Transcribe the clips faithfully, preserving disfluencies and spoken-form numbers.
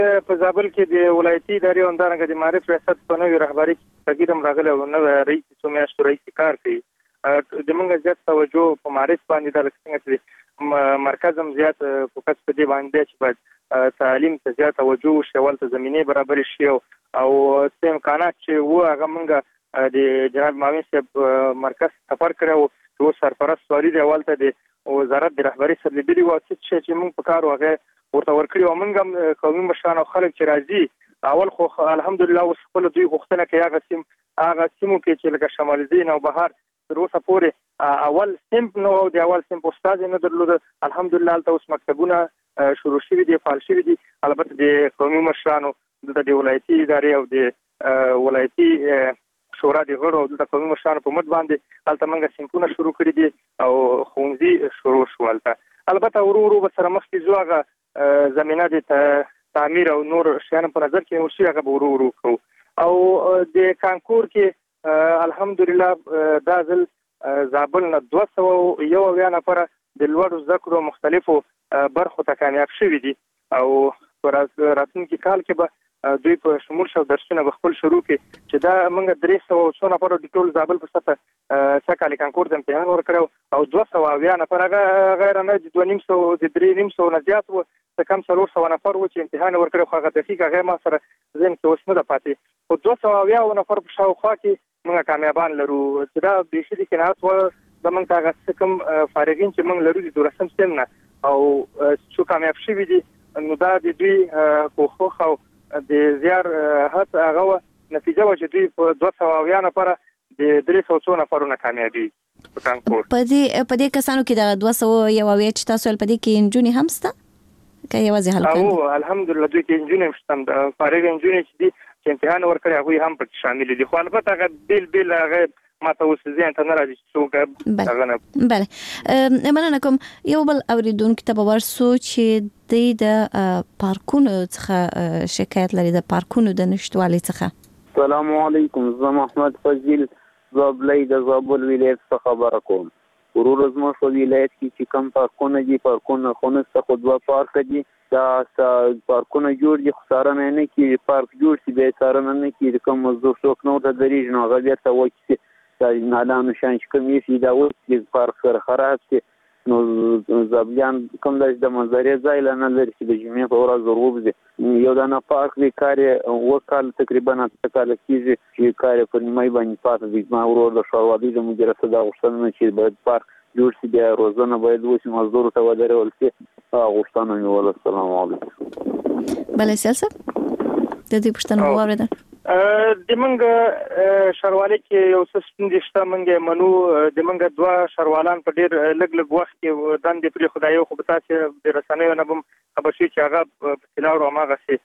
په زابل کې د ولایتي ادارې همدارنګه د معرف ریاست په نوې رهبري کې تغییر راغلی او نوې رئیس څو میاشتو رئیس کار کوي. د موږ زیات توجه په معرف باندې د څنګه مرکز هم زیات فوکس په دې باندې چې باید تعلیم ته زیات توجه وشي، ول ته زمینه برابر شي او څه امکانات چې و هغه موږ د جناب معاون صاحب مرکز سفر کړو او سرپرست سوالي دی ول ته د وزارت د رهبري سره لیدلی و چې موږ په کار وغه ورته ورکړي او موږ هم قومي مشران او خلک چې راځي اول خو الحمدلله اوس خپل دوی غوښتنه کوي هغه سیم هغه سیمو کې چې لکه شمال دین او بهار تر اوسه پورې اول سیمپ نو د اول سیمپ استاد نه درلود. الحمدلله تاسو اوس مکتبونه شروع شوي دي، فعال شوي دي. البته د قومي مشرانو د ولایتي ادارې او د ولایتي شورا د غړو او د قومي مشرانو په مد باندې هلته موږ سیمپونه شروع کړی دي او ښوونځي شروع شول. البته ورو ورو به سره مخکې ځو زمينه د تعمیر او نور شیان په نظر کې ورشي هغه ورو ورو کو او د کانکور کې الحمدلله دا ځل زابل نه دوه سوه یو اویا نفر د لوړ زده کړو مختلفو برخو ته کامیاب شوي دي او په راتلونکي کال کې به دوی په شمول شو درسونه به خپل شروع کړي چې دا موږ درې سوه څو نفر د ټول زابل په سطح سکهالی کانکور د امتحان ورکړو او دوه سوه اویا نفر هغه غیر نه د دوه نیم سوه د درې نیم سوه نه زیات وو څه کم څلور سوه نفر وو چې امتحان ورکړو خو هغه دقیق هغه ما سره ذهن کې اوس نه ده پاتې خو دوه سوه اویا نفر په شاوخوا کې موږ کامیابان لرو چې دا بیخي د قناعت وه زموږ هغه څه کوم فارغین چې موږ لرو د دولسم سیم نه او چې کامیاب شوي دي نو دا د دوی کوښښ او د زیار هڅه هغه نتیجه و چې دوی په دوه سوه اویا نفر د درې سوه څو نفرونه کامیابي په کانکور. په دې په دې کسانو کې د دوه سوه یو اویا چې تاسو په دې کې انجونې هم شته که یوازې هلکان دي؟ او الحمدلله دوی کې انجونې هم شته، د فارغ انجونې چې دي چې امتحان ورکړي هغوی هم پکې شامل دي خو البته هغه بیل بیل هغه ما ته اوس ذهن ته نه راځي چې څوک هغه نه. بله مننه کوم. یو بل اورېدونکي ته به ورسو چې دی د پارکونو څخه شکایت لري، د پارکونو د نشتوالي څخه. السلام علیکم، زه محمد فضیل زابلی د زابل ولایت څخه خبره کوم. ورور زموږ په ولایت کې چې کوم پارکونه دي پارکونه خو نشته خو دوه پارک دي دا پارکونه جوړ دي خو څارنه نه کېږي. پارک جوړ شي بیا څارنه نه کېږي، کوم مزدور څوک نه ورته درېږي نو هغه بېرته وکړي نالانو شان چې کوم ایښي دا اوس پارک سره خراب شي نو زابلیان کوم داسې د منظرې ځای لا نه لري چې د جمعې په ورځ ور ووځي. یو دانه پارک دی کار یې اووه کاله تقریبا اته کاله کېږي چې کار یې په نیمایي باندې پاته دی. زما ورور د ښاروالۍ د مدیره څخه دا غوښتنه چې باید پارک جوړ شي بیا روزنه باید وشي مزدورو ته ودرول شي هغه غوښتنه مې وله. السلام علیکم. بله سیال صاحب د دې پوښتنه مو واورېده؟ د موږ ښاروالۍ کې یو څه ستونزې شته موږ منو. د موږ دوه ښاروالان په ډېر لږ لږ وخت کې دندې پرې خدای خو به تاسې د رسنیو نه به هم خبر شي چې هغه په طلاو هماغسې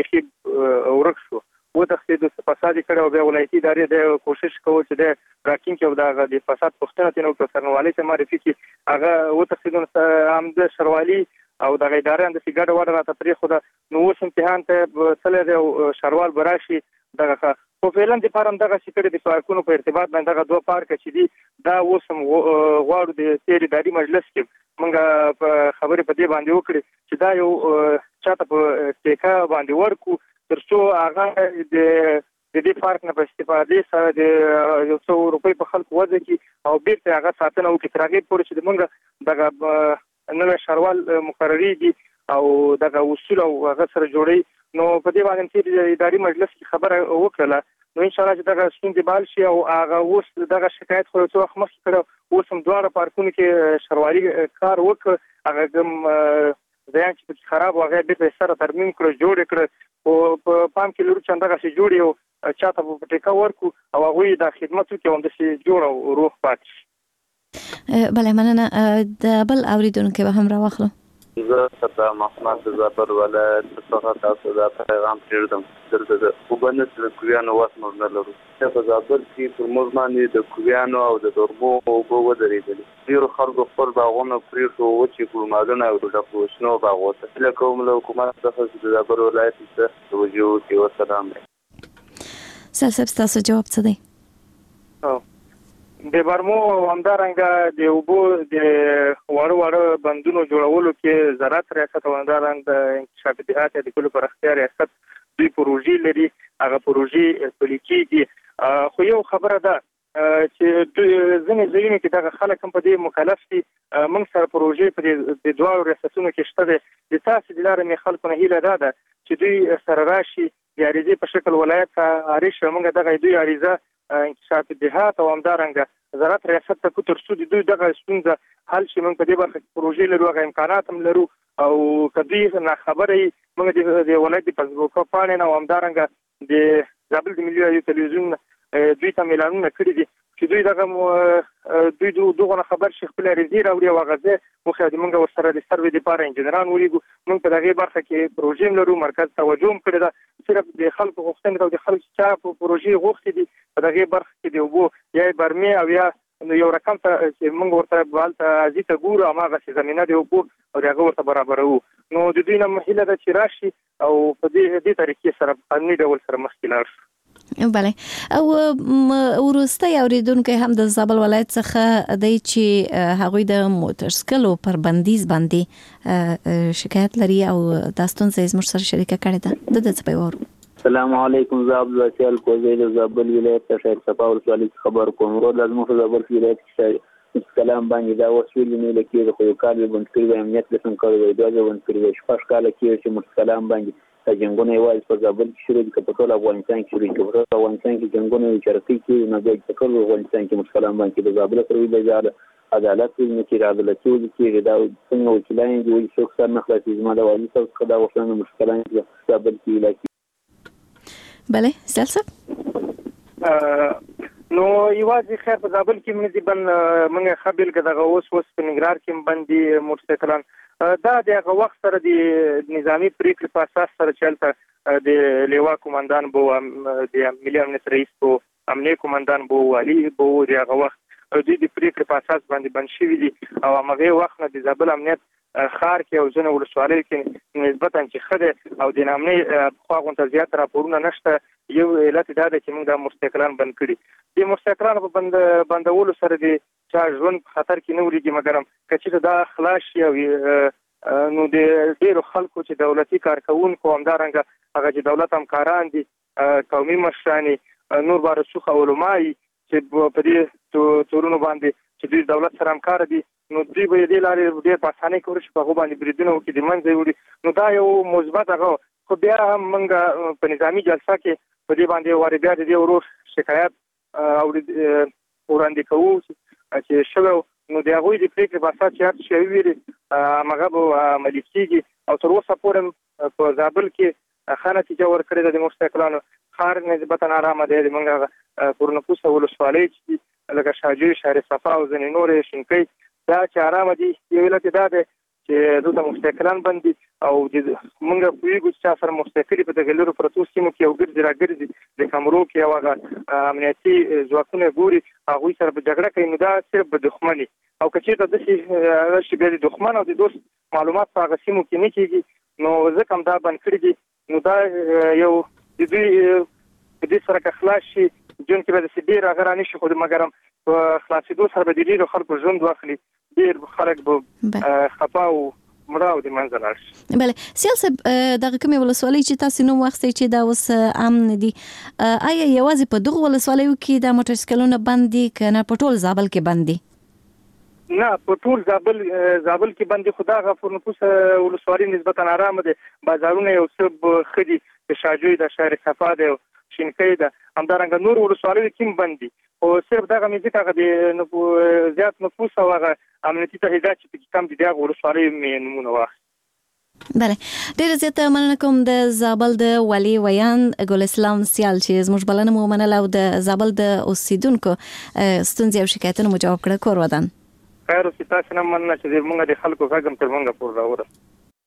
بیخي ورک شو وتښتېدو فساد یې کړی او بیا ولایتي ادارې د کوشش کوو چې د راتلونکي او د هغه د فساد پوښتنه ترې وکړو څارنوالۍ ته معرفي کړي هغه وتښتېدو هم د ښاروالي او دغه ادارې انداسې ګډه وډه راته پرېښوده نو اوس امتحان ته تللی دی او ښاروال به راشي دغه خو فعلا د پاره هم دغسې کړي د پارکونو په ارتباط باندې دغه دوه پارکه چې دي دا اوس هم غواړو د تېر اداري مجلس کې موږ په خبرې په دې باندې وکړي چې دا یو چاته په ټیکه باندې ورکړو تر څو هغه د د دې پارک نه په استفادې سره د یو څو روپۍ په خلکو وضع کړي او بېرته هغه ساتنه وکړي تر هغې پورې چې د موږ دغه نوی ښاروال مقرریږي او دغه اصول او هغه سره جوړوي نو په دې باندې چې اداري مجلس کې خبره وکړله نو انشاءالله چې دغه ستونزې بال شي او هغه اوس دغه شکایت خو یو څه وخت مخکې کړی اوس هم دواړه پارکونو کې ښاروالي کار وکړ هغه کوم ځایان چې پکې خراب و هغه یې بېرته سره ترمیم کړه جوړ یې کړه خو په پام کې لرو چې همدغسې جوړ یې او چاته به په ټیکه ورکړو او هغوی دا خدمت وکړي او همداسې جوړ او روغ پاتې شي. بله مننه. د بل اورېدونکی به هم راواخلو. زه ستا محمد د زابل ولایت څخه تاسو دا پیغام پرېږدم دلته د اوبه نشته د کویانو وس موږ نه لرو. په زابل کې پر موږ باندې د کویانو او د درمو اوبه ودرېدلې. ډېرو خلکو خپل باغونه پرېښو وچې کړو مالونه او ډکو شنو باغو ته. هیله کوم له حکومت څخه چې د زابل ولایت ته توجه وکړي. والسلام. سیال صاحب ستاسو جواب څه دی؟ د برمو همدارنګه د اوبو د وړو وړو بندونو جوړولو کې زراعت ریاست او همدارنګه د انکشاف دیهات د کلو پراختیا ریاست دوی پروژې لري. هغه پروژې پلي کېږي. خو یو خبره ده چې ځینې ځایونو کې دغه خلک هم په دې مکلف دي. موږ سره پروژې په د دواړو ریاستونو کې شته دي. د تاسې د لارې مې خلکو نه هیله ده ده چې دوی سره راشي د عریضې په شکل ولایت ته عریض شي. موږ دغه دوی عریضه انکشاف دیهات او همدارنګه زراعت ریاست ته کوتر شو د دوی دغه ستونزه حل شي. موږ په دې برخه کې پروژې لرو، هغه امکانات هم لرو او کدی نه خبرې موږ د ولایت په فیسبوک باندې او همدارنګه د زابل د ملي رادیو تلویزیون دوی ته اعلانونه کړی دي چې دوی دغه دوی دغه خبر شي خپل عریضې راوړي او هغه مو خو د موږ ورسره د سروې لپاره انجنیران ولېګو. موږ په دغه برخه کې پروژې لرو، مرکز توجه هم کړی ده. صرف د خلکو غوښتنې او د خلکو چې په پروژې غوښتي دي په دغه برخه کې د وبو یا برمي او یا یو رقم ته چې موږ ورته بالته ازیته ګورو هغه زمينه دی وبو او هغه ورته برابرو. نو د دوی نه مهله ده چې راشي او په دې دې طریقې سره قانوني ډول سره مخکې لاړ شي. بله. او وروسته اوریدونکو هم د زابل ولایت څخه دی چې هغوی د موټرسکلو پر بندیز باندې شکایت لري او داستون زې زموږ سره شریکه کړې ده. د دې څه پیوړو. السلام علیکم. زابل وسیل کوزیل زابل ولایت ته شهر صفاور سوالي خبر کوم. ورو د زموږ زابل ولایت کې کلام باندې دا وسیل نه لکه خو کال بند کړی امنیت لسم کړی دا بند کړی شپږ کال کې چې مستلام باندې جنگونه یوازې په زابل کې شروع دي په ټول افغانستان کې شروع دي. په افغانستان کې جنگونه چرته کې نه دی په ټول افغانستان کې مستلام باندې د زابل سره ویل ځاله عدالت نه کې عدالت کې دا څنګه وکیلان دي چې څوک سره نه خلاصي زما د والي صاحب خدا وښنه مشکلان دي زابل کې علاقې. بله سلسله نو یوازې خیر په زابل کې موږ بن موږ خبل کده اوس اوس په نګران کې باندې موټرسایکلان دا دغه وخت سره د نظامی پریکړې په اساس سره چلته د لیوا کمانډان بو د ملي امنیت رئیس بو امنیت کمانډان بو علي بو دغه وخت د دې پریکړې په اساس باندې بن شوی دي او هغه وخت نه د زابل امنیت خار کې او ځنه ولسوالۍ کې نسبتا چې خده او د نامني خو غونډه زیات راپورونه نشته. یو علت دا ده چې موږ د موټرسایکلان بند کړي. د موټرسایکلان په بند بندولو سره د چا ژوند په خطر کې نه وريږي مګر کچې دا خلاص شي او نو د ډیرو خلکو چې دولتي کارکونکو همدارنګه هغه چې دولت همکاران دي قومي مشران نور بارسوخ علماء چې په دې تورونو باندې چې د دولت سره همکار دي نو دوی به دې لارې ډېر په اسانۍ کور شي په باندې بریدونه وکړي د منځ وړي. نو دا یو مثبت هغه خو بیا هم موږ په نظامی جلسه کې په دې باندې واري بیا د ورور شکایت او وړاندې کوو چې شوه نو د هغوی د پریکړې په اساس چې هر شی ویري هغه به عملي کېږي او تر اوسه پورې په زابل کې ښه نتیجه ورکړې ده. د موټرسایکلانو ښار نسبتا ارامه دی. موږ پورنپوسه ولسوالۍ چې لکه شاجوی شهر صفا او ځینې نورې شینکۍ دا چې ارامه دي. یو علت دا دی چې دلته موټرسایکلان بند دي او موږ پوهېږو چې چا سره موټرسایکلې په دغه لرو پرتو سیمو کې یو ګرځي راګرځي د کمرو کې یو هغه امنیتي ځواکونه ګوري هغوی سره په جګړه کوي. نو دا صرف به دښمني او که چېرته داسې راشي بیا د دښمن او د دوست معلومات په هغه سیمو کې نه کېږي نو ځکه هم دا بند کړي دي. نو دا یو د دوی په دې سره که خلاص شي جون کې به داسې ډېر هغه رانه شي خو مګر هم په خلاصېدو سره به د ډېرو خلکو ژوند واخلي. ډېر خلک به خفا او مړه او د منځه لاړ شي. بله سیال صاحب دغه کومې ولسوالۍ چې تاسو نوم واخیستئ چې دا اوس امن دي آیا یوازې په دغو ولسوالیو کې دا موټرسایکلونه بند دي که نه په ټول زابل کې بند دي؟ نه په ټول زابل زابل کې بند دي خو دا غفورنپوس ولسوالۍ نسبتا ارامه دي. بازارونه یو څه ښه دي د شاجوی د شهر صفا دی شینکۍ ده همدارنګه نور ولسوالیو کې هم بند دي خو صرف دغه میزیک هغه د زیات نفوس او هغه امنیتي تهدیدات چې پکې کم دي دغه ولسوالیو مې نومونه واخلي. بله ډېره زیاته مننه کوم د زابل د والي ویان ګل اسلام سیال چې زموږ بلنه مو ومنله او د زابل د اوسیدونکو ستونزې او شکایتونه مو جواب کړه. کور ودان خیر اوسې. تاسې نه مننه چې موږ د خلکو غږ هم تر موږ پورې راورسېد.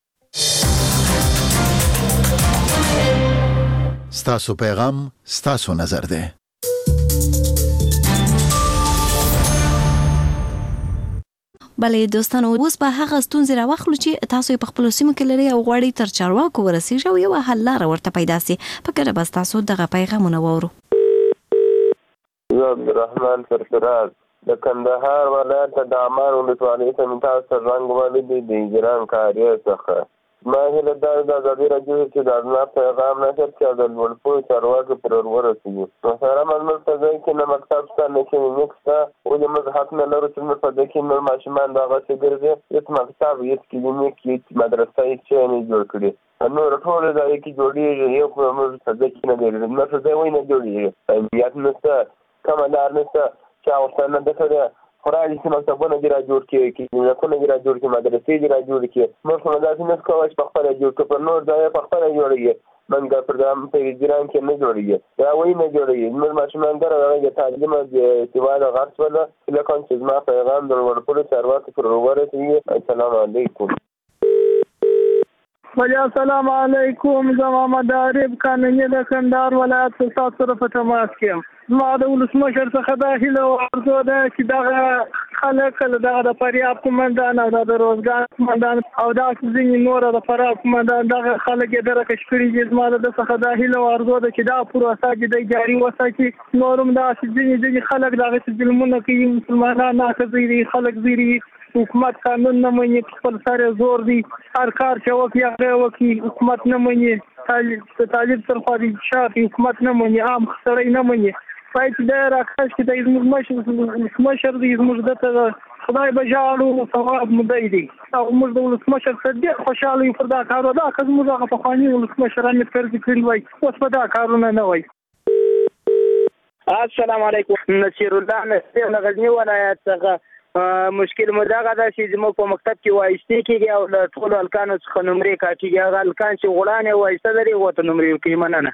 ستاسو پیغام ستاسو نظر ده. بله دوستانو اوس به هغه ستونزې راواخلو چې تاسو په خپلو سیمو کې لرئ او غواړئ تر چارواکو ورسیږي او یوه حل لاره ورته پیدا سي. په ګډه به ستاسو دغه پیغامونه واورو. زه عبدالرحمن سرفراز د کندهار ولایت د عمان ولسوالۍ څخه تاسو ته زنګ وهلی دی د اجران کاریه څخه. ما هیله دا ده د ازادي راډیو چې د الله پیغام نشر چې د لوړپوړو چارواکو پرې ورسېږي. محترم زموږ په ځای کې نه مکتب شته نه کلینیک شته، ولې موږ حق نه لرو چې زموږ په ځای کې نور ماشومان دغسې ګرځي. هېڅ مکتب هېڅ کلینیک هېڅ مدرسه هېڅ شی نه جوړ کړي. نور ټول ځای کې جوړېږي، یو خو موږ په ځای کې نه جوړېږي، زموږ په ځای ولې نه جوړېږي؟ امنیت نشته، کومه لار نشته چې هغه نه ده کړې. خورا چې مکتبونه دې را جوړ کړي، کلینیکونه دې را جوړ کړي، مدرسې دې را جوړ کړي. موږ خو داسې نه کوو چې پخپله جوړ کړو، پر نور ځای پخپله جوړېږي. موږ پر په اجران کې نه جوړېږي، دا ولې نه جوړېږي؟ زموږ ماشومان دغه هغه د تعلیم او د سواد غرض وله هیله کوم چې زما پیغام د لوړپوړو چارواکو پورې ورسېږي. السلام علیکم. السلام علیکم. زه محمد عارف قانوني د کندهار ولایت څخه سره په تماس کې یم. زما د ولسمشر څخه دا هیله او ارزو ده چې دغه خلک دغه د فریاب قومندان او د روزګار قومندان او داسې ځینې نور د فریاب قومندان دغه خلک یې درکش کړي دي. زما د څخه دا هیله او ارزو ده چې دا پروسه چې دی جاري وساتي. نور هم داسې ځینې ځینې خلک دغسې ظلمونه کوي، مسلمانان ناښځي دي، خلک زیري، حکومت قانون نه مني، خپل سر زور دی، هر کار چې وکړي هغه وکړي، حکومت نه مني، طالب ترخوا دي شاخي، حکومت نه مني، عام سړی نه مني. باید چې دی راکش چې دی زموږ مشر دی، زموږ ده ته خدای به ژاړو، ثواب مو دی دی او موږ د ولسمشر سره ډېر خوشحاله یو پر دا کار. دا که زموږ هغه پخواني ولسمشر حامد کرزي کړي وای، اوس به دا کارونه نه وای. السلام علیکم. نصیر الله نصیر له غزني ولایت څخه. مشکل مو دغه ده چې زموږ په مکتب کې وایستې کېږي او له ټولو هلکانو څخه نمرې کاټېږي. هغه هلکان چې غوړانې وایسته لري هغو ته نمرې ورکوي. مننه.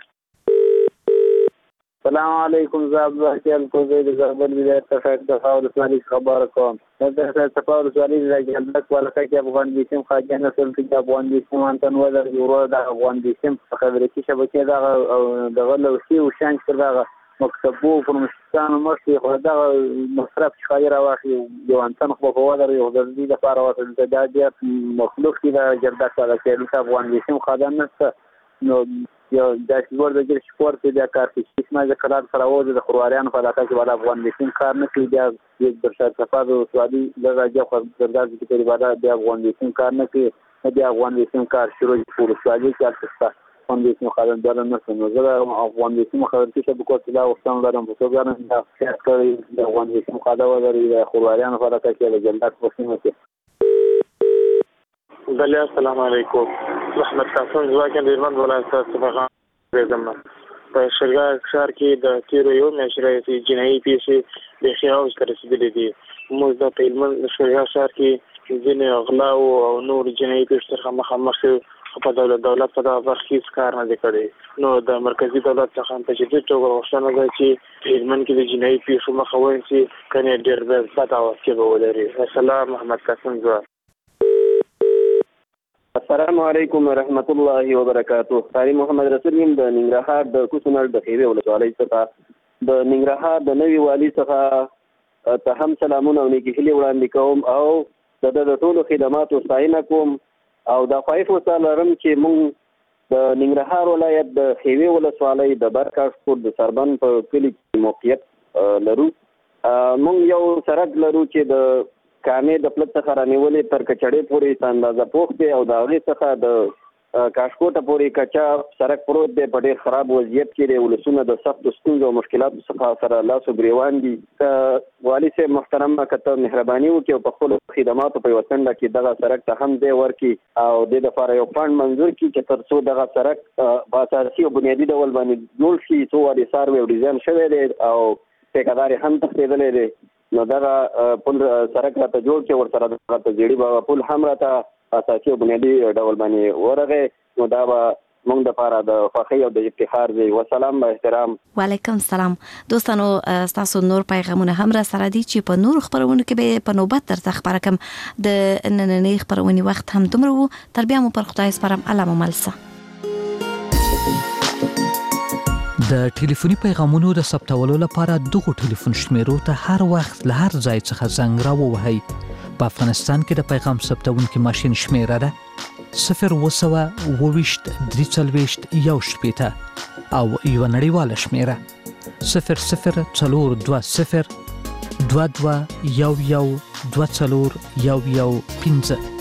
السلام علیکم. زه عبدالحق الکوزی د زابل ولایت څخه د صفا ولسوالۍ څخه خبره کوم. د صفا ولسوالۍ د جلدک ولکه کې افغان بیسیم خواجه نسل کې افغان بیسیم انتن ولر یورو د افغان بیسیم خبرې شبکې دغه دغه لوسی او شان پر دغه مکتبو پر مشتان مخې خو دغه مصرف ښایي راواخلي. یو انتن خو په ولر یو د دې لپاره وته دا د مخلوق کې د جلدک ولکه د افغان بیسیم خادم نشته. نو یو داسې ور د ګر سپورت کې بیا کار کوي چې ما د قرار سره وځي د خرواريانو په علاقه کې ولا افغان بیسیم کار نه کوي. بیا د برشاد صفا د سوادي د راځي خو زرداد کې په بار بیا افغان بیسیم کار نه کوي. بیا افغان بیسیم کار شروع په سوادي کې تاسو افغان بیسیم خدمت دار نه سمو. زه افغان بیسیم خدمت کې شبکو ته وختم لرم په توګه نه دا کوي د افغان بیسیم خدمت ورې د خرواريانو په علاقه کې د جلدات پوښتنه کوي. بله السلام علیکم. محمد قاسم ځواکن د هلمند ولایت څخه زما په شرګا ښار کې د تیرو یو میاشتې راهیسې جنایي پیښې بیخي اوج ته رسېدلې دي. موږ د په هلمند شرګا ښار کې ځینې غلاو او نور جنایي پیښو سره مخامخ یو، خو په دولت دولت په دغه برخه کې هېڅ کار نه دی کړی. نو د مرکزي دولت څخه هم په جدي توګه غوښتنه ده چې په هلمند کې د جنایي پیښو مخه ونیسي، کنې ډېر بد عواقب به ولري. السلام. محمد قاسم ځواک. السلام علیکم ورحمت الله وبرکاته. قاری محمد رسول یم د ننګرهار د کوڅنړ د خیوې ولسوالۍ څخه. د ننګرهار د نوي والي څخه ته هم سلامونه او نیکې هیلې وړاندې کوم او د د ټولو خدماتو ستاینه کوم او د خواهش ورته لرم چې موږ د ننګرهار ولایت د خیوې ولسوالۍ د برکاشپور د سربن په کلي کې موقعیت لرو. موږ یو سړک لرو چې د کامې د پلت څخه رانیولې تر کچړې پورې اندازه پوخ دی او د هغې څخه د کاشکوټه پورې کچا سړک پروت دی، په ډېر خراب وضعیت کې دی. ولسونه د سختو ستونزو او مشکلاتو څخه سره لاس و ګریوان دي. که والي صاحب محترمه که ته مهرباني وکړي او په خپلو خدماتو په یوه څنډه کې دغه سړک ته هم ځای ورکړي او دې دپاره یو فنډ منظور کړي چې تر څو دغه سړک په اساسي او بنیادي ډول باندې جوړ شي. څو وارې ساروي او ډیزاین شوی دی او ټیکهدار یې هم تښتېدلی دی. نو دغه پل سړک راته جوړ کړي، ورسره دغه ته زیړي بابا پل هم راته اساسي او بنیادي ډول باندې ورغی. نو دا به موږ دپاره د خوښۍ او د افتخار دی. وسلام با احترام. وعلیکم السلام. دوستانو ستاسو نور پیغامونه هم را سره دي چې په نور خبرونو کې به په نوبت درته خبره کوم. د نننۍ خبرونې وخت هم دومره و. تر بیا مو پر خدای سپارم. الله مو ملسه. د ټلیفوني پیغامونو د ثبتولو لپاره دغه ټلیفون شمیرو ته هر وخت له هر ځای څخه زنګ راووهئ. په افغانستان کې د پیغام ثبتونکي ماشین شمیره ده صفر اووه سوه اووه ویشت درې څلوېښت یو شپېته او یوه نړیواله شمیره صفر صفر څلور دوه صفر دوه دوه یو یو دوه څلور یو یو پنځه.